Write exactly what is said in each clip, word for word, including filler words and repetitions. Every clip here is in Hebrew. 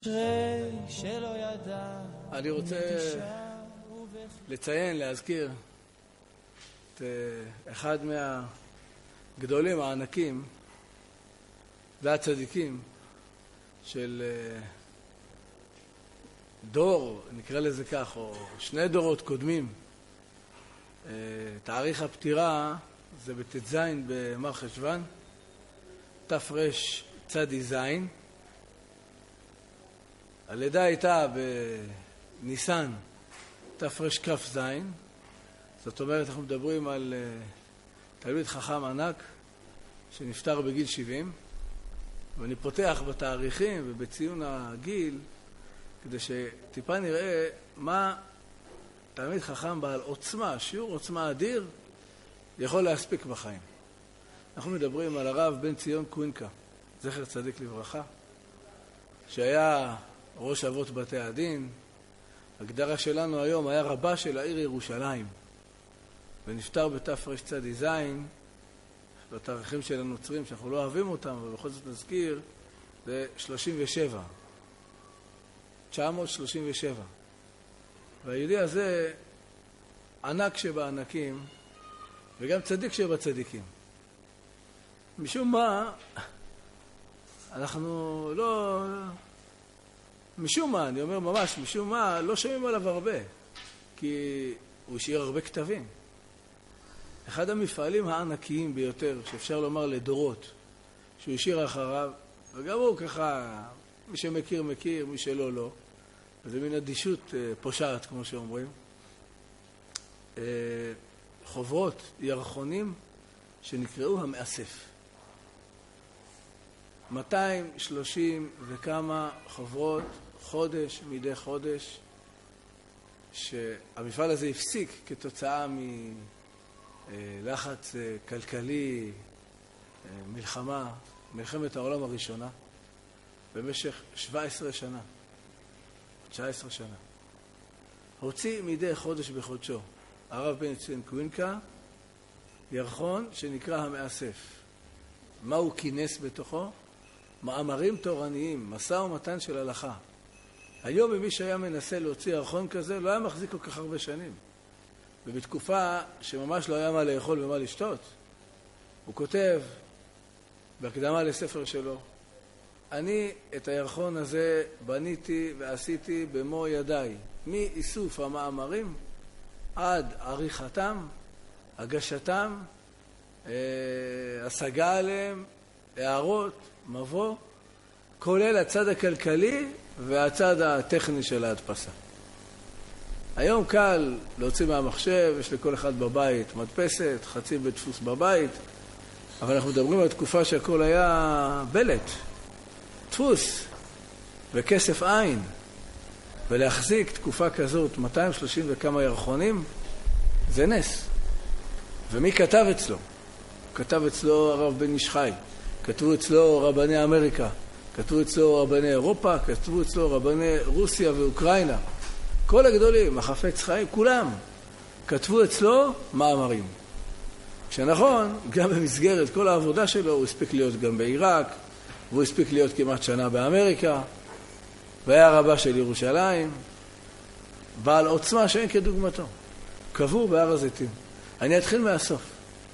אני רוצה לציין, להזכיר את אחד מהגדולים הענקים והצדיקים של דור, נקרא לזה כך, או שני דורות קודמים. תאריך הפטירה זה בט"ז במר חשוון, תרצ"ז. הלידה הייתה בניסן תרכ"ז. זאת אומרת, אנחנו מדברים על תלמיד חכם ענק שנפטר בגיל שבעים, ואני פותח בתאריכים ובציון הגיל כדי שטיפה נראה מה תלמיד חכם בעל עוצמה, שיעור עוצמה אדיר, יכול להספיק בחיים. אנחנו מדברים על הרב בן ציון קווינקה, זכר צדיק לברכה, שהיה ראש אבות בתי הדין. הגדרה שלנו היום, היה רבה של העיר ירושלים, ונפטר בתרצ"ז. בתאריכים של הנוצרים שאנחנו לא אוהבים אותם, אבל בכל זאת נזכיר, זה שלושים ושבע, תשע מאות שלושים ושבע. והיהודי הזה ענק שבענקים וגם צדיק שבצדיקים. משום מה אנחנו לא, משום מה, אני אומר ממש, משום מה לא שומעים עליו הרבה, כי הוא השאיר הרבה כתבים. אחד המפעלים הענקיים ביותר שאפשר לומר לדורות שהוא השאיר אחריו, וגם הוא ככה, מי שמכיר מכיר, מי שלא לא, וזה מין אדישות פושעת כמו שאומרים. חוברות, ירחונים שנקראו המאסף. מאתיים ושלושים וכמה חוברות, חודש מדי חודש, שהמפעל הזה הפסיק כתוצאה מלחץ כלכלי, מלחמה, מלחמת העולם הראשונה, במשך שבע עשרה שנה, תשע עשרה שנה. הוציא מדי חודש בחודשו הרב בן ציון קווינקה ירחון שנקרא המאסף. מה הוא כינס בתוכו? מאמרים תורניים, משא ומתן של הלכה. היום מי שהיה מנסה להוציא ירחון כזה לא היה מחזיק כל כך הרבה שנים. ובתקופה שממש לא היה מה לאכול ומה לשתות, הוא כותב בהקדמה לספר שלו, אני את הירחון הזה בניתי ועשיתי במו ידיי, מאיסוף המאמרים עד עריכתם, הגשתם, השגה עליהם, הערות, מבוא, כולל הצד הכלכלי והצד הטכני של ההדפסה. היום קל להוציא מהמחשב, יש לכל אחד בבית מדפסת, חצי בדפוס בבית, אבל אנחנו מדברים על תקופה שהכל היה בלט, דפוס וכסף עין, ולהחזיק תקופה כזאת, מאתיים ושלושים וכמה ירחונים, זה נס. ומי כתב אצלו? כתב אצלו הרב בן איש חי, כתבו אצלו רבני אמריקה, כתבו אצלו רבני אירופה, כתבו אצלו רבני רוסיה ואוקראינה. כל הגדולים, החפץ חיים, כולם כתבו אצלו מאמרים. שנכון, גם במסגרת כל העבודה שלו, הוא הספיק להיות גם בעיראק, והוא הספיק להיות כמעט שנה באמריקה, והיה רבה של ירושלים, בעל עוצמה שאין כדוגמתו. קבור בהר הזיתים. אני אתחיל מהסוף.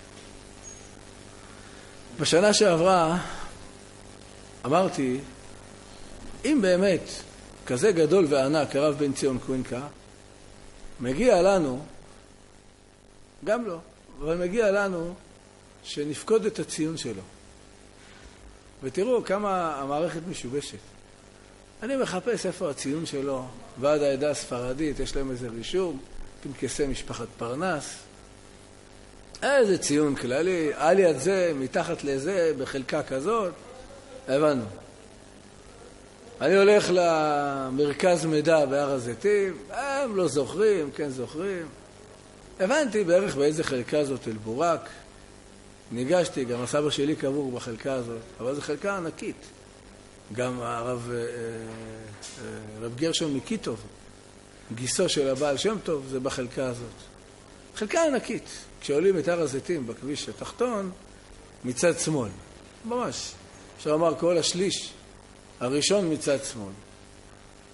בשנה שעברה אמרתי, אם באמת כזה גדול וענק, הרב בן ציון קווינקה, מגיע לנו, גם לא, אבל מגיע לנו שנפקוד את הציון שלו. ותראו כמה המערכת משובשת. אני מחפש איפה הציון שלו, ועד העדה הספרדית, יש להם איזה רישום, פנקסי משפחת פרנס, איזה ציון כללי, על יד זה, מתחת לזה, בחלקה כזאת, הבנו. אני הולך למרכז מידע בהר הזיתים, הם לא זוכרים, כן זוכרים. הבנתי בערך באיזה חלקה זאת אל בורק. ניגשתי, גם הסבא שלי קבור בחלקה הזאת, אבל זו חלקה ענקית. גם הרב רב גרשון מקיטוב, גיסו של הבעל שם טוב, זה בחלקה הזאת. חלקה ענקית. כשעולים את הר הזיתים בכביש התחתון, מצד שמאל. ממש. אפשר לומר כל השליש הראשון מצד שמאל.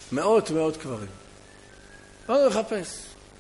מאות מאות קברים. באנו לחפש.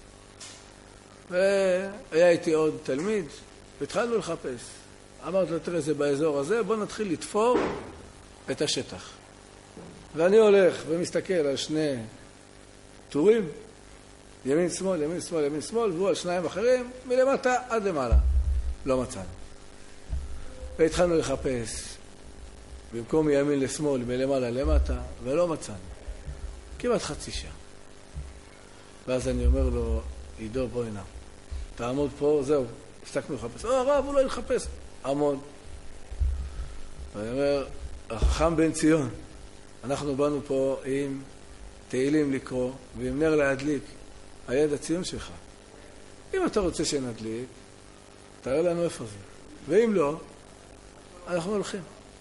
והיה איתי עוד תלמיד, והתחלנו לחפש. אמרתי לו, תראה, זה באזור הזה, בוא נתחיל לתפור את השטח. ואני הולך ומסתכל על שני טורים, ימין שמאל, ימין שמאל, ימין שמאל, והוא על שניים אחרים, מלמטה עד למעלה. לא מצאנו. והתחלנו לחפש, במקום מימין לשמאל, מלמעלה למטה, ולא מצאנו. כמעט חצי שעה. ואז אני אומר לו, עידו, בוא הנה. תעמוד פה, זהו, הפסקנו לחפש. או, הרב, הוא לא יחפש. עמוד. ואני אומר, החכם בן ציון, אנחנו באנו פה עם תהילים לקרוא, ועם נר להדליק, היד הציון שלך. אם אתה רוצה שנדליק, תראה לנו איפה זה. ואם לא, אנחנו הולכים.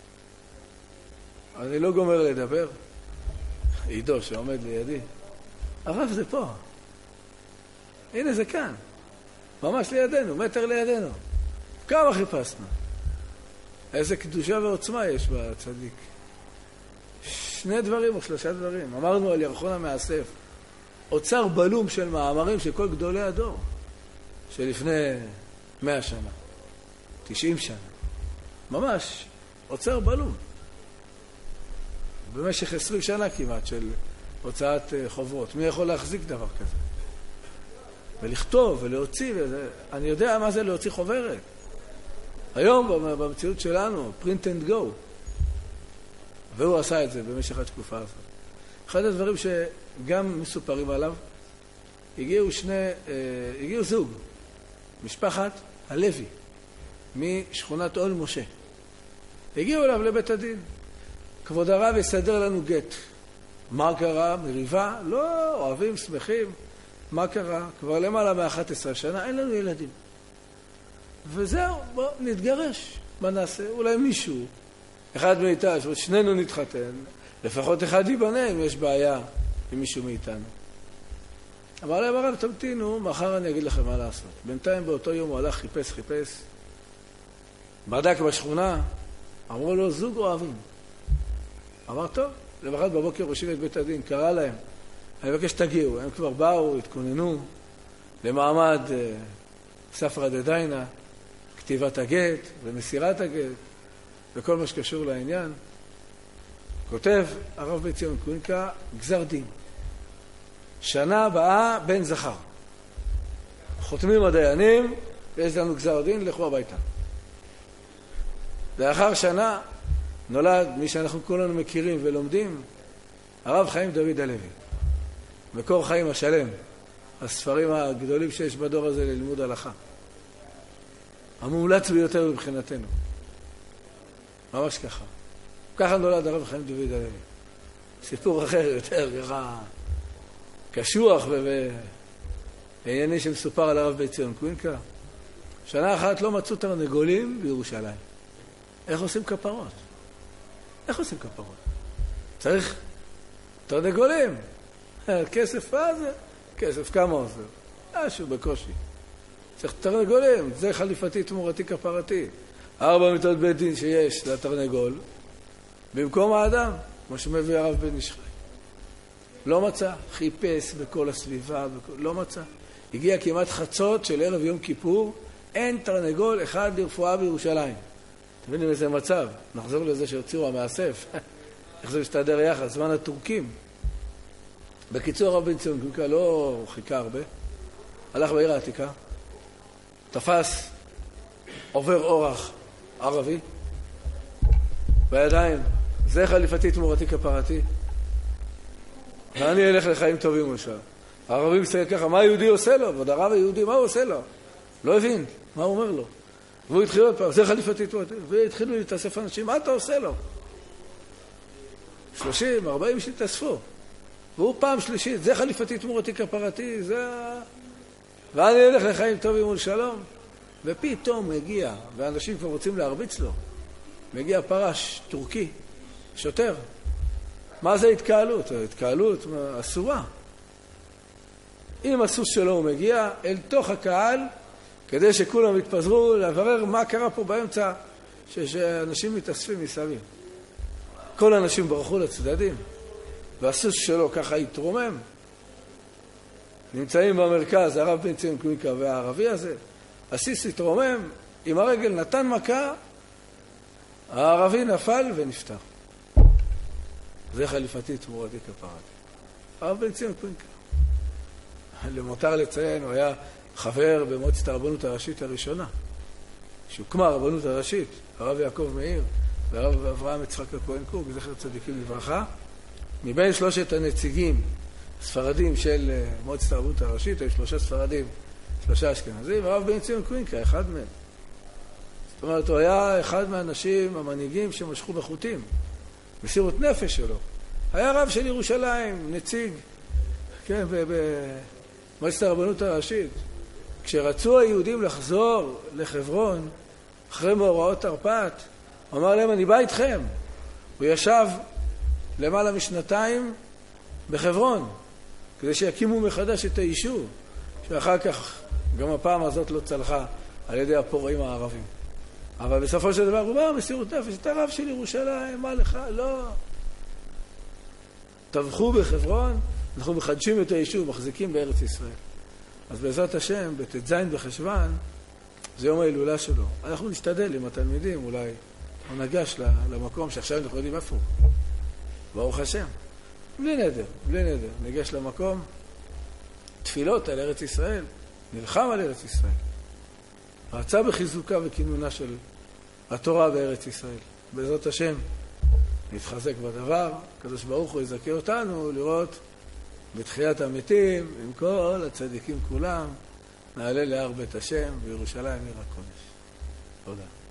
אני לא גומר לדבר. עידו שעומד לידי, הרב זה פה. הנה זה כאן. ממש לידינו, מטר לידינו. כמה חיפשנו. איזה קדושה ועוצמה יש בצדיק. שני דברים או שלושה דברים. אמרנו על ירחון המאסף. אוצר בלום של מאמרים של כל גדולי הדור. שלפני מאה שנה. תשעים שנה. ממש. אוצר בלום. במשך עשרים שנה כמעט של הוצאת חוברות. מי יכול להחזיק דבר כזה? ולכתוב ולהוציא. וזה... אני יודע מה זה להוציא חוברת. היום במציאות שלנו, print and go. והוא עשה את זה במשך התקופה הזאת. אחד הדברים שגם מסופרים עליו, הגיעו שני, אה, הגיעו זוג, משפחת הלוי, משכונת אול משה. הגיעו אליו לבית הדין. כבוד הרב יסדר לנו גט. מה קרה? מריבה? לא, אוהבים, שמחים. מה קרה? כבר למעלה מ-אחת עשרה שנה, אין לנו ילדים. וזהו, בוא נתגרש. מה נעשה? אולי מישהו, אחד מאיתנו, שנינו נתחתן, לפחות אחד ייבנה אם יש בעיה עם מישהו מאיתנו. אמר להם הרב, תמתינו, מחר אני אגיד לכם מה לעשות. בינתיים באותו יום הוא הלך, חיפש, חיפש. בדק בשכונה, אמרו לו, זוג אוהבים. אמר, טוב, למחרת בבוקר ראשים את בית הדין, קרא להם. אני מבקש תגיעו, הם כבר באו, התכוננו למעמד אה, ספרא דדיינה, כתיבת הגט ומסירת הגט וכל מה שקשור לעניין. כותב הרב בן ציון קוינקה, גזר דין. שנה הבאה בן זכר. חותמים הדיינים, ויש לנו גזר דין, לכו הביתה. לאחר שנה נולד מי שאנחנו כולנו מכירים ולומדים, הרב חיים דוד הלוי. מקור חיים השלם, הספרים הגדולים שיש בדור הזה ללימוד הלכה. המומלץ ביותר מבחינתנו. ממש ככה. ככה נולד הרב חיים דוד הלוי. סיפור אחר יותר ככה קשוח וענייני שמסופר על הרב בן ציון קוינקה. שנה אחת לא מצאו תרנגולים בירושלים. איך עושים כפרות? איך עושים כפרות? צריך תרנגולים. כסף מה זה? כסף כמה עושה? משהו בקושי. צריך תרנגולים, זה חליפתי תמורתי כפרתי. ארבע מיטות בית דין שיש לתרנגול, במקום האדם, כמו שמביא הרב בן איש חי. לא מצא, חיפש בכל הסביבה, בכל... לא מצא. הגיע כמעט חצות של ערב יום כיפור, אין תרנגול אחד לרפואה בירושלים. אתם מבינים איזה מצב? נחזור לזה שהוציאו המאסף. איך זה מסתדר יחד? זמן הטורקים. בקיצור, הרב בן ציון קוינקה לא חיכה הרבה. הלך בעיר העתיקה, תפס עובר אורח ערבי, בידיים, זה חליפתי תמורתי כפרתי, ואני אלך לחיים טובים עכשיו. הערבי מסתכל ככה, מה היהודי עושה לו? ועוד הרב היהודי, מה הוא עושה לו? לא הבין, מה הוא אומר לו? והוא התחיל עוד פעם, זה חליפתי תמורתי, והתחילו להתאסף אנשים, מה אתה עושה לו? שלושים, ארבעים שהתאספו. והוא פעם שלישית, זה חליפתי תמורתי כפרתי, זה... ואני אלך לחיים טובים ולשלום. ופתאום מגיע, ואנשים כבר רוצים להרביץ לו, מגיע פרש טורקי, שוטר. מה זה התקהלות? התקהלות אסורה. עם הסוס שלו הוא מגיע אל תוך הקהל, כדי שכולם יתפזרו לברר מה קרה פה באמצע, שאנשים מתאספים מסביב. כל האנשים ברחו לצדדים, והסוס שלו ככה התרומם. נמצאים במרכז הרב בן ציון קווינקה והערבי הזה, הסיס התרומם, עם הרגל נתן מכה, הערבי נפל ונפטר. זה חליפתי תמורתי כפרתי. הרב בן ציון קווינקה. למותר לציין, הוא היה חבר במועצת הרבנות הראשית הראשונה. שהוקמה הרבנות הראשית, הרב יעקב מאיר והרב אברהם יצחק הכהן קוק, זכר צדיקים לברכה. מבין שלושת הנציגים ספרדים של מועצת הרבנות הראשית, היו שלושה ספרדים, שלושה אשכנזים, והרב בן ציון קווינקה, אחד מהם. זאת אומרת, הוא היה אחד מהאנשים, המנהיגים שמשכו בחוטים, מסירות נפש שלו. היה רב של ירושלים, נציג, כן, במועצת הרבנות הראשית. כשרצו היהודים לחזור לחברון, אחרי מאורעות תרפ"ט, הוא אמר להם, אני בא איתכם. הוא ישב למעלה משנתיים בחברון, כדי שיקימו מחדש את היישוב, שאחר כך, גם הפעם הזאת לא צלחה על ידי הפורעים הערבים. אבל בסופו של דבר הוא בא, מסירות נפש, אתה רב של ירושלים, מה לך? לא. טבחו בחברון, אנחנו מחדשים את היישוב, מחזיקים בארץ ישראל. אז בעזרת השם, בט"ז בחשוון, זה יום ההילולה שלו. אנחנו נשתדל עם התלמידים, אולי הוא נגש למקום שעכשיו אנחנו יודעים איפה הוא. ברוך השם. בלי נדר, בלי נדר. ניגש למקום, תפילות על ארץ ישראל, נלחם על ארץ ישראל. רצה בחיזוקה וכינונה של התורה בארץ ישראל. בעזרת השם, נתחזק בדבר, הקדוש ברוך הוא יזכה אותנו לראות בתחיית המתים, עם כל הצדיקים כולם, נעלה להר בית השם, בירושלים עיר הקודש. תודה.